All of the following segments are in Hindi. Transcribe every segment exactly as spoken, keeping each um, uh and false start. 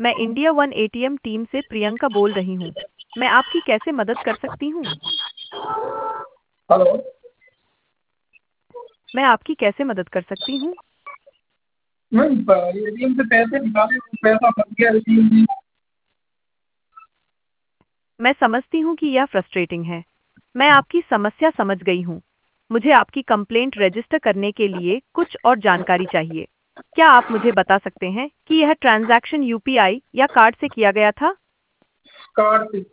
मैं इंडिया वन एटीएम टीम से प्रियंका बोल रही हूँ। मैं आपकी कैसे मदद कर सकती हूँ? हेलो। मैं आपकी कैसे मदद कर सकती हूँ? मैम एटीएम से पैसे निकाले, पैसा फंस गया एटीएम में। मैं समझती हूँ कि यह फ्रस्ट्रेटिंग है। मैं आपकी समस्या समझ गई हूँ। मुझे आपकी कंप्लेंट रजिस्टर करने के लिए कुछ और जानकारी चाहिए। क्या आप मुझे बता सकते हैं कि यह ट्रांजैक्शन यूपीआई या कार्ड से किया गया था? कार्ड से।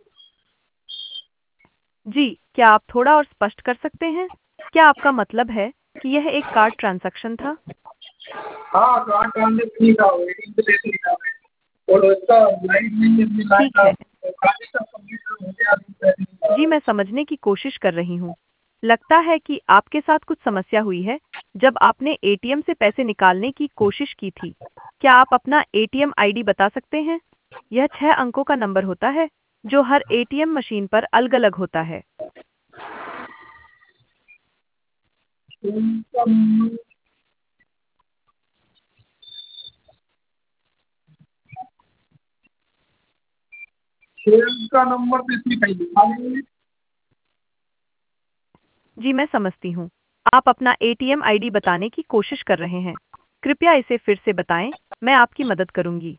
जी, क्या आप थोड़ा और स्पष्ट कर सकते हैं? क्या आपका मतलब है कि यह एक कार्ड ट्रांजैक्शन था? हाँ, कार्ड ट्रांजेक्शन ही था, वो एटीएम से पैसे निकाले और उसका लाइट नहीं है, अपनी लाइट ठीक का है। ट्रांजेक्शन कंप्लीट हो गया, अभी पैसे जी, निकाले। मैं समझने की कोशिश कर रही हूँ। लगता है कि आपके साथ कुछ समस्या हुई है जब आपने एटीएम से पैसे निकालने की कोशिश की थी। क्या आप अपना एटीएम आईडी बता सकते हैं? यह छह अंकों का नंबर होता है जो हर एटीएम मशीन पर अलग-अलग होता है। उनका नंबर- शेयर का नंबर तो इसमें कहीं लिखा नहीं है। जी, मैं समझती हूँ। आप अपना एटीएम आईडी बताने की कोशिश कर रहे हैं। कृपया इसे फिर से बताएं, मैं आपकी मदद करूंगी।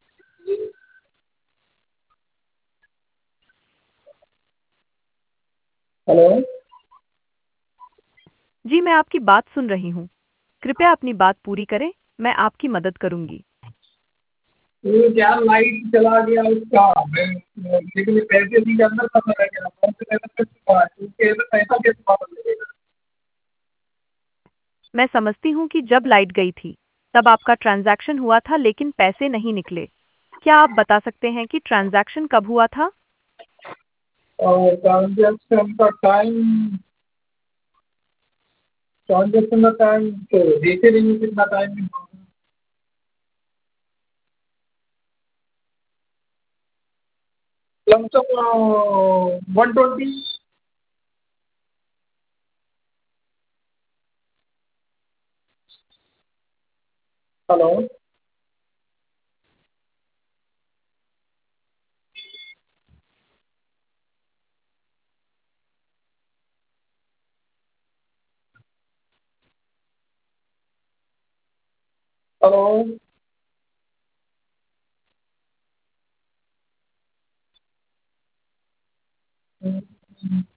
हेलो। जी, मैं आपकी बात सुन रही हूँ। कृपया अपनी बात पूरी करें, मैं आपकी मदद करूंगी। वो क्या लाइट चला गया उसका, मैं लेकिन ये पैसे नहीं के अंदर फंसा रह गया, कौन से पैसा कैसे पाया, क्योंकि ऐसा पैसा कैसे वापस मिलेगा। मैं समझती हूँ कि जब लाइट गई थी, तब आपका ट्रांजैक्शन हुआ था लेकिन पैसे नहीं निकले। क्या आप बता सकते हैं कि ट्रांजैक्शन कब हुआ था? और ट्रांजेक्शन का टाइम ट्रांजेक्शन का टाइम तो देखे नहीं कितना टाइम में हुआ। Lump sum one twenty. Hello. Hello.